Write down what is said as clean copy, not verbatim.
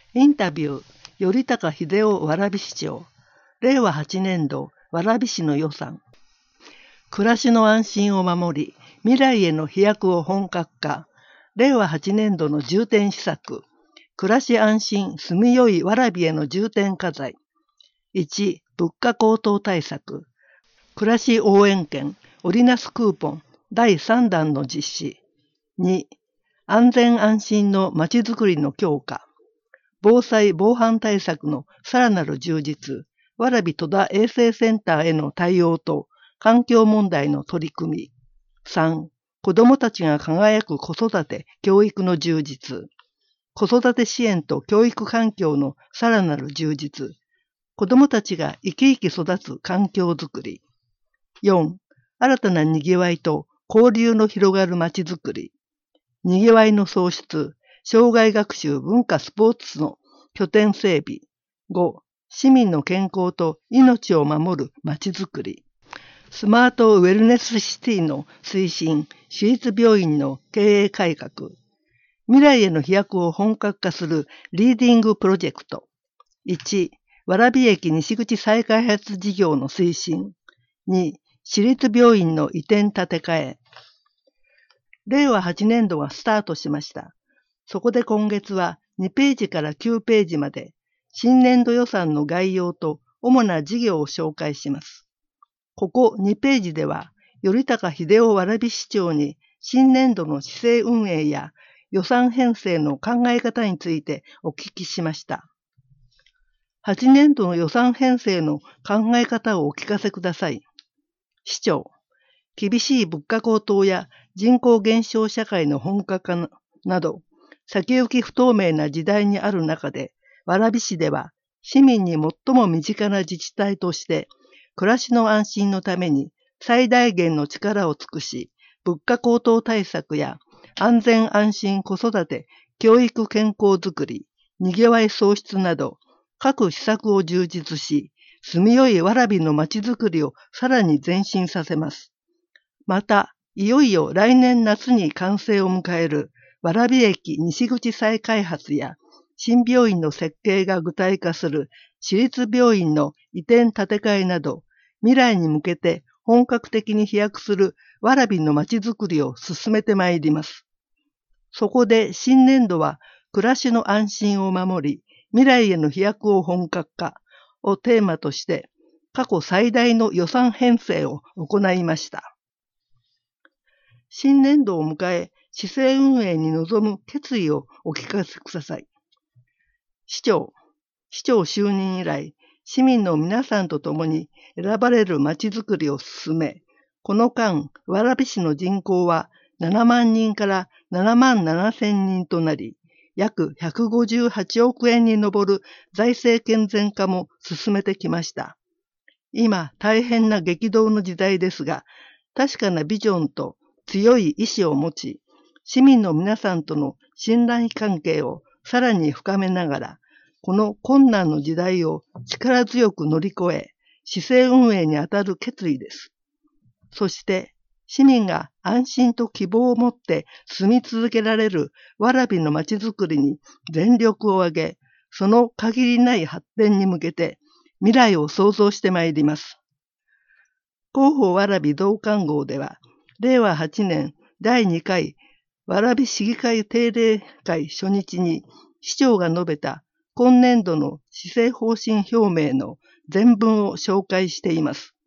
インタビュー、頼高秀夫蕨市長、令和8年度蕨市の予算。暮らしの安心を守り、未来への飛躍を本格化。令和8年度の重点施策。暮らし安心、住みよい蕨への重点課題。1、物価高騰対策。暮らし応援券、織りなすクーポン、第3弾の実施。2、安全安心のまちづくりの強化。防災・防犯対策のさらなる充実。蕨戸田衛生センターへの対応と環境問題の取り組み。3、子どもたちが輝く子育て・教育の充実。子育て支援と教育環境のさらなる充実。子どもたちが生き生き育つ環境づくり。4、新たなにぎわいと交流の広がるまちづくり。にぎわいの創出、障害学習文化スポーツの拠点整備。5、市民の健康と命を守るまちづくり。スマートウェルネスシティの推進、私立病院の経営改革。未来への飛躍を本格化するリーディングプロジェクト。1、蕨駅西口再開発事業の推進。2、私立病院の移転建て替え。令和8年度がスタートしました。そこで今月は2ページから9ページまで新年度予算の概要と主な事業を紹介します。ここ2ページでは、頼高秀夫蕨市長に新年度の市政運営や予算編成の考え方についてお聞きしました。8年度の予算編成の考え方をお聞かせください。市長、厳しい物価高騰や人口減少社会の本格化など、先行き不透明な時代にある中で、蕨市では市民に最も身近な自治体として、暮らしの安心のために最大限の力を尽くし、物価高騰対策や安全安心子育て、教育健康づくり、にぎわい創出など、各施策を充実し、住みよい蕨のまちづくりをさらに前進させます。また、いよいよ来年夏に完成を迎える蕨駅西口再開発や新病院の設計が具体化する私立病院の移転建て替えなど、未来に向けて本格的に飛躍する蕨のまちづくりを進めてまいります。そこで新年度は暮らしの安心を守り、未来への飛躍を本格化をテーマとして過去最大の予算編成を行いました。新年度を迎え、市政運営に臨む決意をお聞かせください。市長就任以来、市民の皆さんと共に選ばれるまちづくりを進め、この間、蕨市の人口は7万人から7万7千人となり、約158億円に上る財政健全化も進めてきました。今、大変な激動の時代ですが、確かなビジョンと強い意志を持ち、市民の皆さんとの信頼関係をさらに深めながら、この困難の時代を力強く乗り越え、市政運営にあたる決意です。そして、市民が安心と希望を持って住み続けられる蕨のまちづくりに全力を挙げ、その限りない発展に向けて未来を創造してまいります。広報蕨同館号では、令和8年第2回蕨市議会定例会初日に市長が述べた今年度の施政方針表明の全文を紹介しています。